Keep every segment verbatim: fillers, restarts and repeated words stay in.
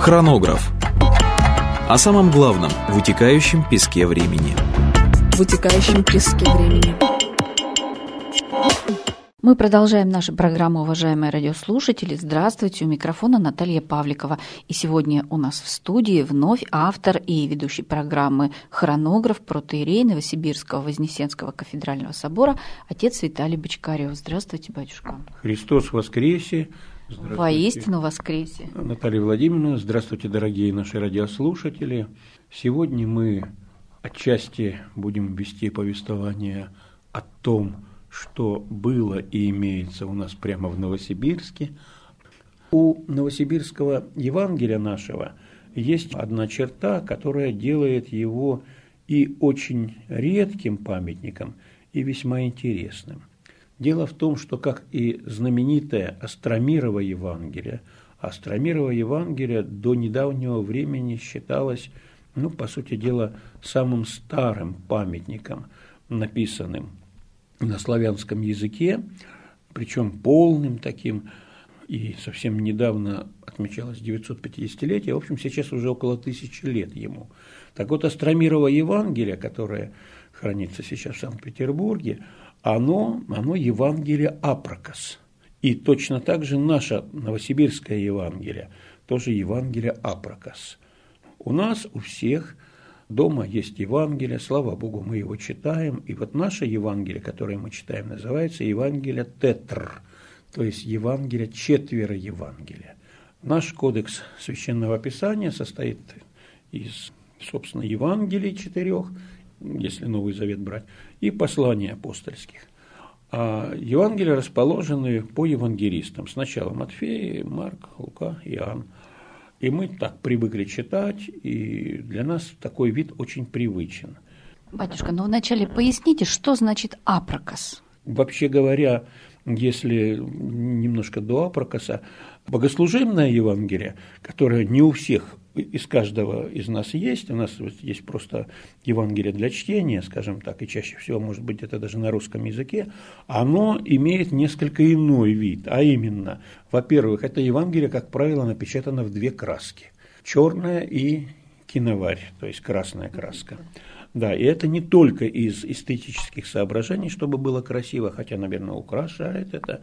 Хронограф. О самом главном в утекающем песке времени. В утекающем песке времени. Мы продолжаем нашу программу, уважаемые радиослушатели. Здравствуйте, у микрофона Наталья Павликова. И сегодня у нас в студии вновь автор и ведущий программы «Хронограф», протоиерей Новосибирского Вознесенского кафедрального собора, отец Виталий Бочкарев. Здравствуйте, батюшка. Христос воскресе! Воистину воскресе! Наталья Владимировна, здравствуйте, дорогие наши радиослушатели. Сегодня мы отчасти будем вести повествование о том, что было и имеется у нас прямо в Новосибирске. У новосибирского Евангелия нашего есть одна черта, которая делает его и очень редким памятником, и весьма интересным. Дело в том, что, как и знаменитое Остромирово Евангелие, Остромирово Евангелие до недавнего времени считалось, ну, по сути дела, самым старым памятником, написанным на славянском языке, причем полным таким, и совсем недавно отмечалось девятьсот пятидесятилетие, в общем, сейчас уже около тысячи лет ему. Так вот, Остромирово Евангелие, которое хранится сейчас в Санкт-Петербурге, оно, оно Евангелие Апракос. И точно так же наше Новосибирское Евангелие, тоже Евангелие Апракос. У нас, у всех дома есть Евангелие, слава Богу, мы его читаем. И вот наше Евангелие, которое мы читаем, называется Евангелие Тетр, то есть Евангелие четверо Евангелия. Наш кодекс Священного Писания состоит из, собственно, Евангелий четырех, если Новый Завет брать, и посланий апостольских. А Евангелия расположены по евангелистам. Сначала Матфей, Марк, Лука, Иоанн. И мы так привыкли читать, и для нас такой вид очень привычен. Батюшка, ну вначале поясните, что значит апракос? Вообще говоря, если немножко до апракоса, богослужебное Евангелие, которое не у всех из каждого из нас есть, у нас есть просто Евангелие для чтения, скажем так, и чаще всего, может быть, это даже на русском языке, оно имеет несколько иной вид, а именно, во-первых, это Евангелие, как правило, напечатано в две краски, черная и киноварь, то есть красная краска. Да, и это не только из эстетических соображений, чтобы было красиво, хотя, наверное, украшает это,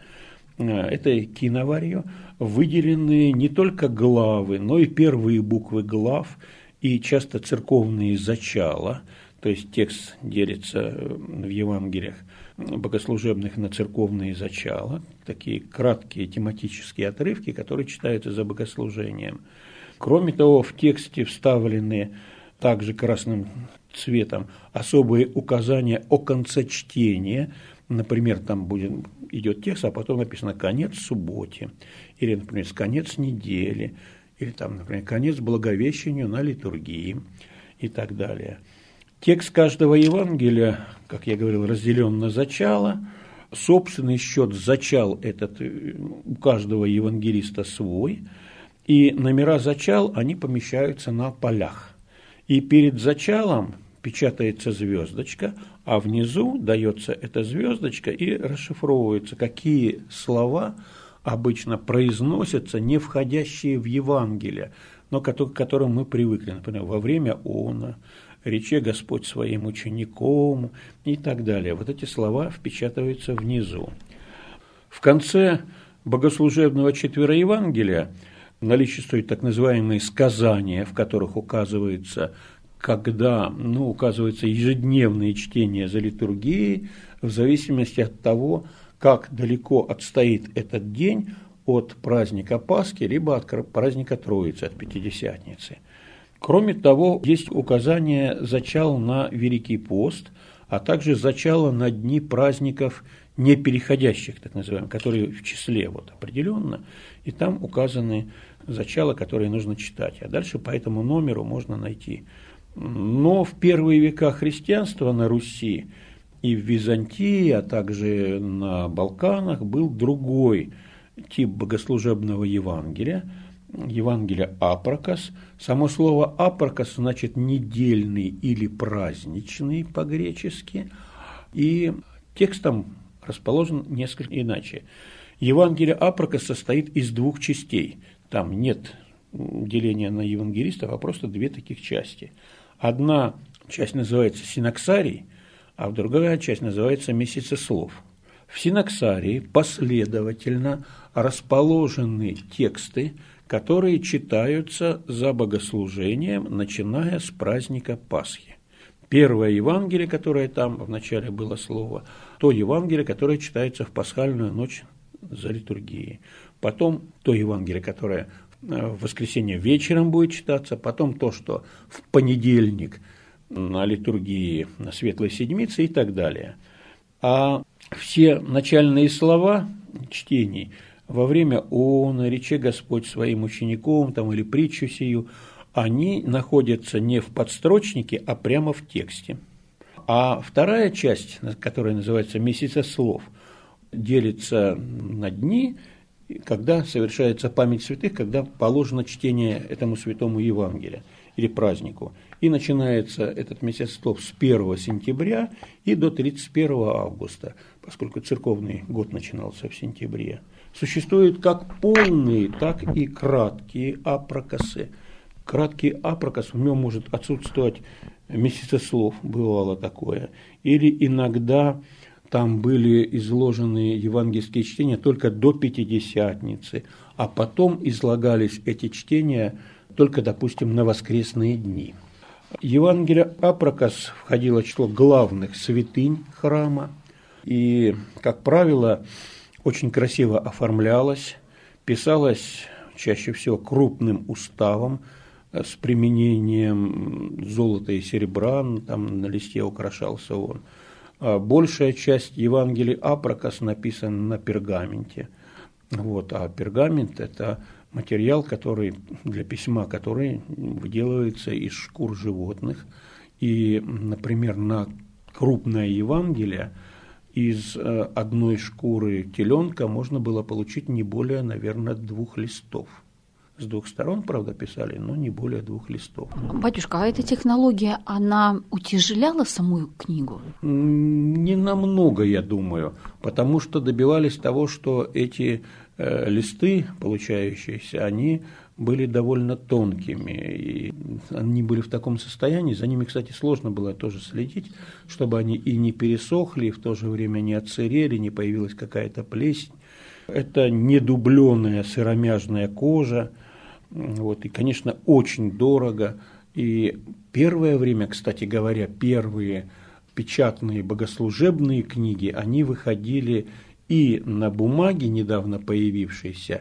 этой киноварью выделены не только главы, но и первые буквы глав, и часто церковные зачала, то есть текст делится в Евангелиях богослужебных на церковные зачала, такие краткие тематические отрывки, которые читаются за богослужением. Кроме того, в тексте вставлены также красным цветом особые указания о конце чтения. Например, там будет, идет текст, а потом написано «конец субботе», или, например, «конец недели», или, там, например, «конец благовещению на литургии» и так далее. Текст каждого Евангелия, как я говорил, разделен на зачало. Собственный счет зачал этот у каждого евангелиста свой, и номера зачал, они помещаются на полях. И перед зачалом печатается звездочка, а внизу дается эта звездочка и расшифровывается, какие слова обычно произносятся, не входящие в Евангелие, но к которым мы привыкли, например, во время она, рече Господь своим учеником и так далее. Вот эти слова впечатываются внизу. В конце богослужебного четвероевангелия наличествуют так называемые сказания, в которых указывается, когда, ну, указывается ежедневное чтение за литургией, в зависимости от того, как далеко отстоит этот день от праздника Пасхи, либо от праздника Троицы, от Пятидесятницы. Кроме того, есть указание зачал на Великий пост, а также зачало на дни праздников непереходящих, так называемых, которые в числе вот определенно, и там указаны зачала, которые нужно читать. А дальше по этому номеру можно найти. Но в первые века христианства на Руси и в Византии, а также на Балканах был другой тип богослужебного Евангелия, Евангелие Апракос. Само слово Апракос значит недельный или праздничный по-гречески, и текст там расположен несколько иначе. Евангелие Апракос состоит из двух частей. Там нет деления на евангелистов, а просто две таких части. Одна часть называется синаксарий, а другая часть называется месяцеслов. В синаксарии последовательно расположены тексты, которые читаются за богослужением, начиная с праздника Пасхи. Первое Евангелие, которое там вначале было слово, то Евангелие, которое читается в пасхальную ночь за литургией. Потом то Евангелие, которое в воскресенье вечером будет читаться, потом то, что в понедельник на литургии на Светлой Седмице и так далее. А все начальные слова чтений во время «Оно», «Рече Господь своим учеником» там, или «Притчу сию», они находятся не в подстрочнике, а прямо в тексте. А вторая часть, которая называется «Месяцеслов», делится на дни, когда совершается память святых, когда положено чтение этому святому Евангелию или празднику. И начинается этот месяцеслов с первого сентября и до тридцать первого августа, поскольку церковный год начинался в сентябре. Существуют как полные, так и краткие апрокосы. Краткий апрокос, в нем может отсутствовать месяцеслов, бывало такое, или иногда там были изложены евангельские чтения только до Пятидесятницы, а потом излагались эти чтения только, допустим, на воскресные дни. Евангелие апрокос входило в число главных святынь храма и, как правило, очень красиво оформлялось, писалось чаще всего крупным уставом с применением золота и серебра, там на листе украшался он. Большая часть Евангелий апрокос написана на пергаменте. Вот, а пергамент – это материал, который, для письма, который выделывается из шкур животных. И, например, на крупное Евангелие из одной шкуры теленка можно было получить не более, наверное, двух листов. С двух сторон, правда, писали, но не более двух листов. Батюшка, а эта технология, она утяжеляла саму книгу? Не намного, я думаю, потому что добивались того, что эти э, листы, получающиеся, они были довольно тонкими, и они были в таком состоянии, за ними, кстати, сложно было тоже следить, чтобы они и не пересохли, и в то же время не отсырели, не появилась какая-то плесень. Это недубленная сыромяжная кожа, вот, и, конечно, очень дорого. И первое время, кстати говоря, первые печатные богослужебные книги, они выходили и на бумаге, недавно появившейся,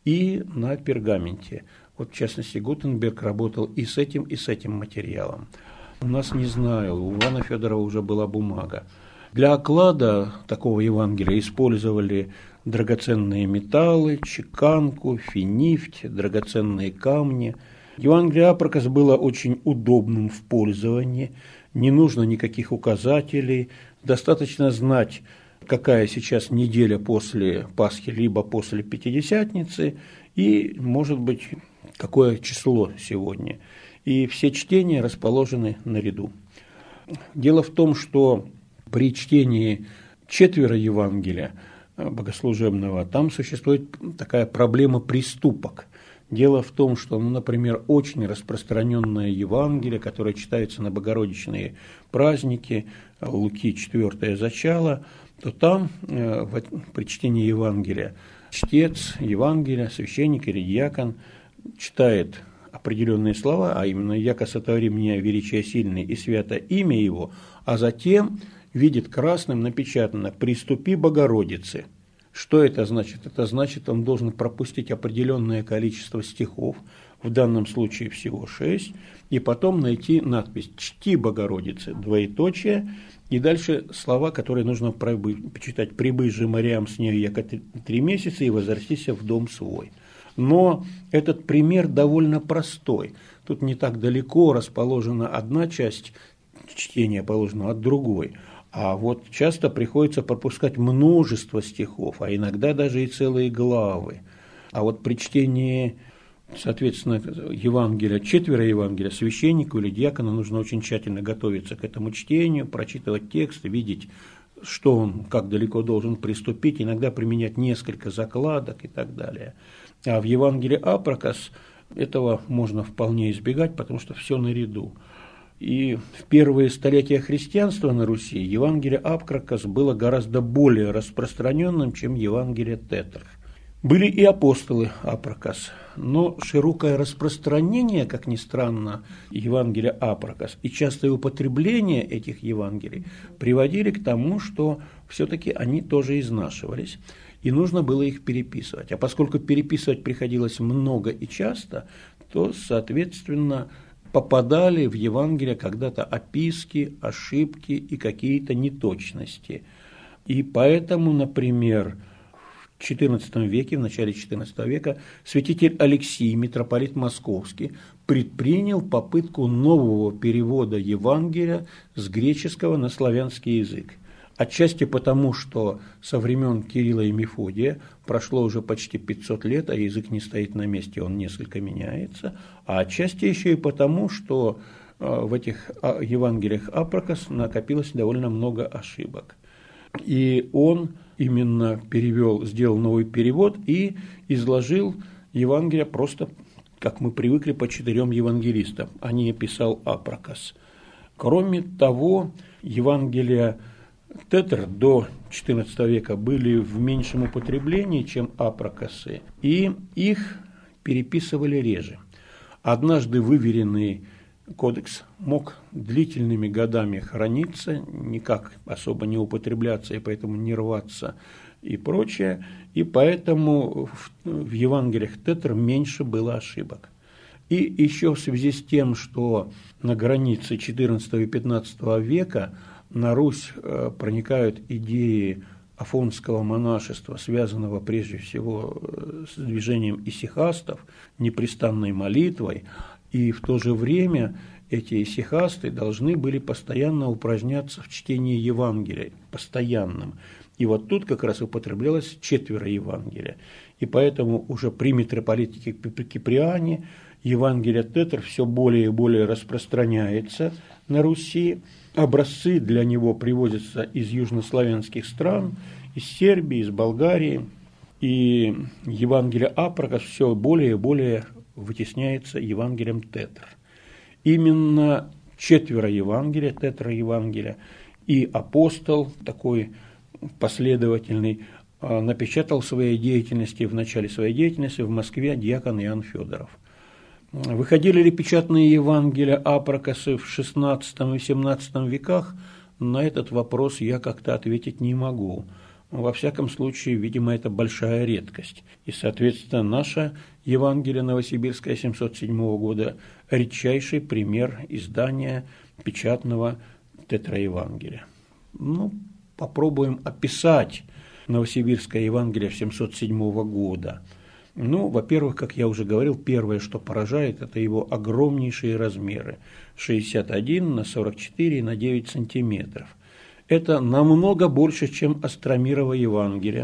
и на пергаменте. Вот, в частности, Гутенберг работал и с этим, и с этим материалом. У нас, не знаю, у Ивана Федорова уже была бумага. Для оклада такого Евангелия использовали драгоценные металлы, чеканку, финифть, драгоценные камни. Евангелие апрокос было очень удобным в пользовании, не нужно никаких указателей, достаточно знать, какая сейчас неделя после Пасхи, либо после Пятидесятницы, и, может быть, какое число сегодня. И все чтения расположены наряду. Дело в том, что при чтении четверо Евангелия богослужебного там существует такая проблема приступок. Дело в том, что, ну, например, очень распространенное Евангелие, которое читается на богородичные праздники, Луки четвертое зачало, то там э, при чтении Евангелия чтец Евангелия, священник или диакон читает определенные слова, а именно «Яко сотвори меня величие сильное и свято имя его», а затем видит красным напечатано «Приступи, Богородице». Что это значит? Это значит, он должен пропустить определенное количество стихов, в данном случае всего шесть, и потом найти надпись «Чти, Богородице», двоеточие, и дальше слова, которые нужно почитать «Прибысь же Мариам с нею, яко три месяца, и возвратися в дом свой». Но этот пример довольно простой. Тут не так далеко расположена одна часть чтения, положена от другой. А вот часто приходится пропускать множество стихов, а иногда даже и целые главы. А вот при чтении, соответственно, Евангелия, четверо Евангелия, священнику или диакону нужно очень тщательно готовиться к этому чтению, прочитывать текст, видеть, что он, как далеко должен приступить, иногда применять несколько закладок и так далее. А в Евангелии апрокос этого можно вполне избегать, потому что все наряду. И в первые столетия христианства на Руси Евангелие Апракос было гораздо более распространенным, чем Евангелие Тетр. Были и апостолы Апракос, но широкое распространение, как ни странно, Евангелия Апракос и частое употребление этих Евангелий приводили к тому, что все-таки они тоже изнашивались, и нужно было их переписывать. А поскольку переписывать приходилось много и часто, то, соответственно, попадали в Евангелие когда-то описки, ошибки и какие-то неточности. И поэтому, например, в четырнадцатом веке, в начале четырнадцатого века, святитель Алексий, митрополит Московский, предпринял попытку нового перевода Евангелия с греческого на славянский язык. Отчасти потому, что со времен Кирилла и Мефодия прошло уже почти пятьсот лет, а язык не стоит на месте, он несколько меняется, а отчасти еще и потому, что в этих Евангелиях Апракос накопилось довольно много ошибок. И он именно перевел, сделал новый перевод и изложил Евангелие просто, как мы привыкли, по четырем евангелистам, а не писал Апракос. Кроме того, Евангелия Тетр до четырнадцатого века были в меньшем употреблении, чем апракосы, и их переписывали реже. Однажды выверенный кодекс мог длительными годами храниться, никак особо не употребляться и поэтому не рваться и прочее, и поэтому в, в Евангелиях Тетр меньше было ошибок. И еще в связи с тем, что на границе четырнадцатого и пятнадцатого века на Русь проникают идеи афонского монашества, связанного прежде всего с движением исихастов, непрестанной молитвой, и в то же время эти исихасты должны были постоянно упражняться в чтении Евангелия, постоянным. И вот тут как раз употреблялось четверо Евангелия. И поэтому уже при митрополите Киприане Евангелие Тетр все более и более распространяется на Руси. Образцы для него привозятся из южнославянских стран, из Сербии, из Болгарии. И Евангелие Апракос все более и более вытесняется Евангелием Тетр. Именно четверо Евангелия, Тетра Евангелия, и апостол такой последовательный напечатал в своей деятельности, в начале своей деятельности в Москве диакон Иоанн Федоров. Выходили ли печатные Евангелия Апракосы в шестнадцатом и семнадцатом веках? На этот вопрос я как-то ответить не могу. Во всяком случае, видимо, это большая редкость. И, соответственно, наше Евангелие Новосибирское семьсот седьмого года – редчайший пример издания печатного тетраевангелия. Ну, попробуем описать Новосибирское Евангелие семьсот седьмого года. Ну, во-первых, как я уже говорил, первое, что поражает, это его огромнейшие размеры – шестьдесят один на сорок четыре на девять сантиметров. Это намного больше, чем Остромирово Евангелие.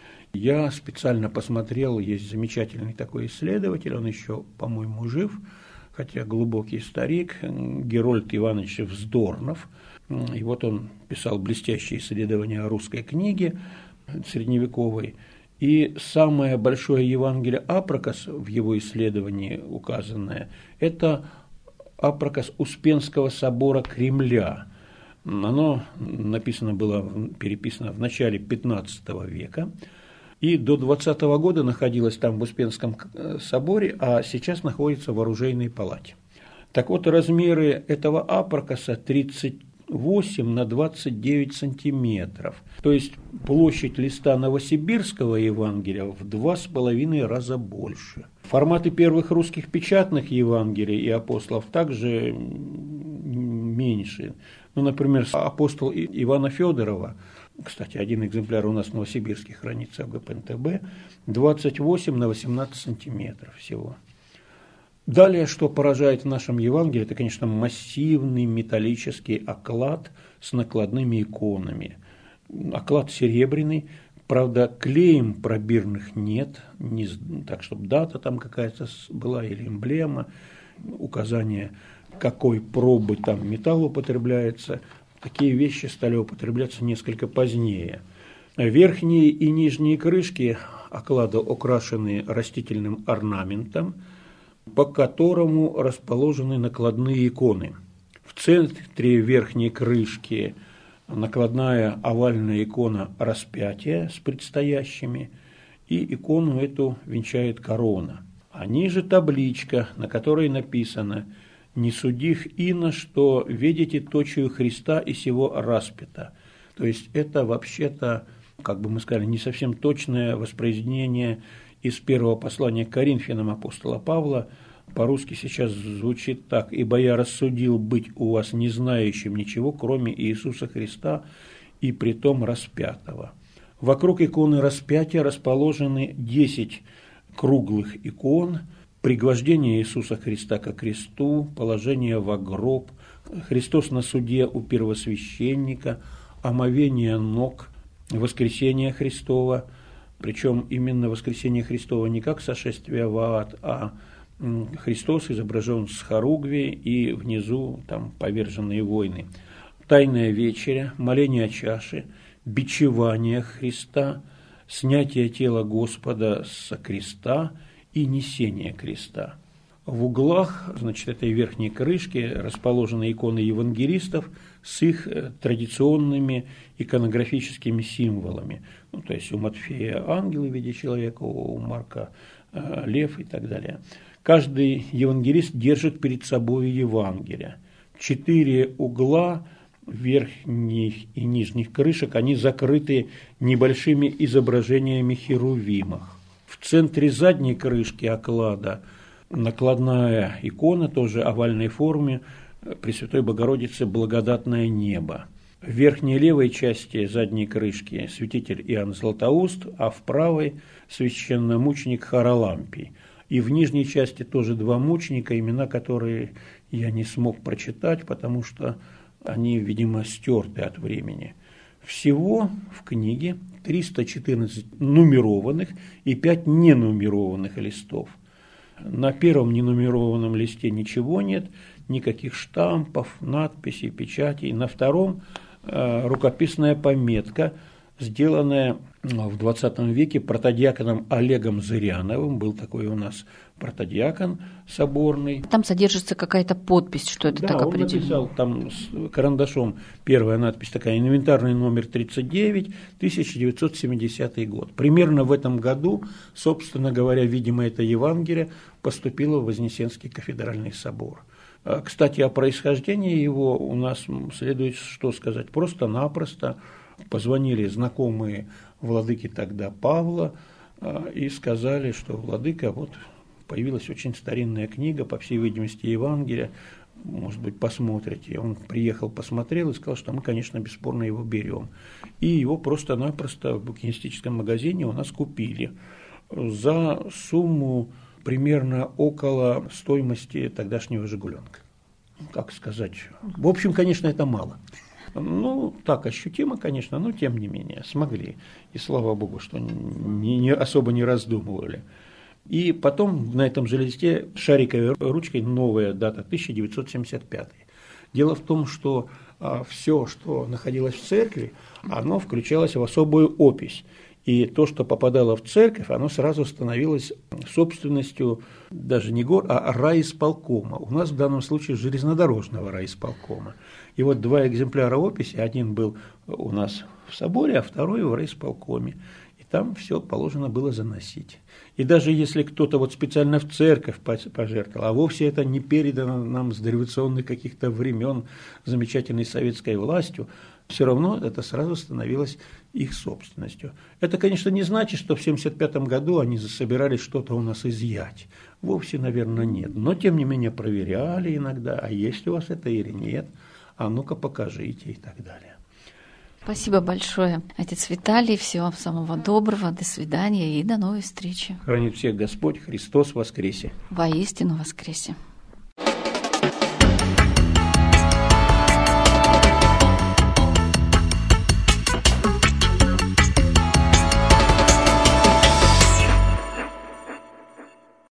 Я специально посмотрел, есть замечательный такой исследователь, он еще, по-моему, жив, хотя глубокий старик, Герольд Иванович Вздорнов. И вот он писал блестящие исследования о русской книге средневековой. И самое большое Евангелие Апракос в его исследовании указанное – это Апракос Успенского собора Кремля. Оно написано было, переписано в начале пятнадцатого века, и до двадцатого года находилось там в Успенском соборе, а сейчас находится в оружейной палате. Так вот, размеры этого апракоса тридцать восемь на двадцать девять сантиметров, то есть площадь листа Новосибирского Евангелия в два с половиной раза больше. Форматы первых русских печатных Евангелий и апостолов также меньше. Ну, например, апостол Ивана Федорова, кстати, один экземпляр у нас в Новосибирске хранится в гэ пэ эн тэ бэ, двадцать восемь на восемнадцать сантиметров всего. Далее, что поражает в нашем Евангелии, это, конечно, массивный металлический оклад с накладными иконами. Оклад серебряный, правда, клеем пробирных нет, не, так, чтобы дата там какая-то была или эмблема, указание, какой пробы там металл употребляется. Такие вещи стали употребляться несколько позднее. Верхние и нижние крышки оклада украшены растительным орнаментом. по которому расположены накладные иконы. В центре верхней крышки накладная овальная икона распятия с предстоящими, и икону эту венчает корона. А ниже табличка, на которой написано: «Не судих ино, что видите точию Христа и сего распята». То есть это вообще-то, как бы мы сказали, не совсем точное воспроизведение из первого послания к Коринфянам апостола Павла. По-русски сейчас звучит так: «Ибо я рассудил быть у вас не знающим ничего, кроме Иисуса Христа, и притом распятого». Вокруг иконы распятия расположены десять круглых икон: пригвождение Иисуса Христа ко кресту, положение во гроб, Христос на суде у первосвященника, омовение ног, воскресение Христова, причем именно воскресение Христова не как сошествие в ад, а Христос изображен с хоругви и внизу там поверженные войны. Тайная вечеря, моление о чаше, бичевание Христа, снятие тела Господа со креста и несение креста. В углах, значит, этой верхней крышки расположены иконы евангелистов с их традиционными иконографическими символами. Ну, то есть у Матфея ангел в виде человека, у Марка э, лев и так далее. Каждый евангелист держит перед собой Евангелие. Четыре угла верхних и нижних крышек, они закрыты небольшими изображениями херувимов. В центре задней крышки оклада накладная икона, тоже овальной форме, Пресвятой Богородицы «Благодатное небо». В верхней левой части задней крышки святитель Иоанн Златоуст, а в правой священномученик Харалампий. И в нижней части тоже два мученика, имена которые я не смог прочитать, потому что они, видимо, стерты от времени. Всего в книге триста четырнадцать нумерованных и пять ненумерованных листов. На первом ненумерованном листе ничего нет, никаких штампов, надписей, печатей. На втором э, рукописная пометка, сделанная в двадцатом веке протодиаконом Олегом Зыряновым. Был такой у нас протодиакон соборный. Там содержится какая-то подпись, что это да, так он определено. написал там с карандашом, первая надпись такая: инвентарный номер тридцать девять, тысяча девятьсот семидесятый год. Примерно в этом году, собственно говоря, видимо, это Евангелие поступило в Вознесенский кафедральный собор. Кстати, о происхождении его у нас следует что сказать. Просто-напросто позвонили знакомые владыки тогда Павла и сказали, что владыка, вот появилась очень старинная книга, по всей видимости, Евангелие, может быть, посмотрите. Он приехал, посмотрел и сказал, что мы, конечно, бесспорно его берем. И его просто-напросто в букинистическом магазине у нас купили за сумму примерно около стоимости тогдашнего «Жигуленка». Как сказать? В общем, конечно, это мало. Ну, так ощутимо, конечно, но тем не менее смогли. И слава Богу, что не, не, особо не раздумывали. И потом на этом же листе шариковой ручкой новая дата, тысяча девятьсот семьдесят пятый. Дело в том, что а, все, что находилось в церкви, оно включалось в особую опись. И то, что попадало в церковь, оно сразу становилось собственностью даже не гор, а райисполкома. У нас в данном случае железнодорожного райисполкома. И вот два экземпляра описи, один был у нас в соборе, а второй в райисполкоме. И там все положено было заносить. И даже если кто-то вот специально в церковь пожертвовал, а вовсе это не передано нам с дореволюционных каких-то времен замечательной советской властью, все равно это сразу становилось их собственностью. Это, конечно, не значит, что в семьдесят пятом году они собирались что-то у нас изъять. Вовсе, наверное, нет. Но, тем не менее, проверяли иногда, а есть у вас это или нет, а ну-ка покажите и так далее. Спасибо большое, отец Виталий. Всего самого доброго. До свидания и до новой встречи. Хранит всех Господь. Христос воскресе. Воистину воскресе.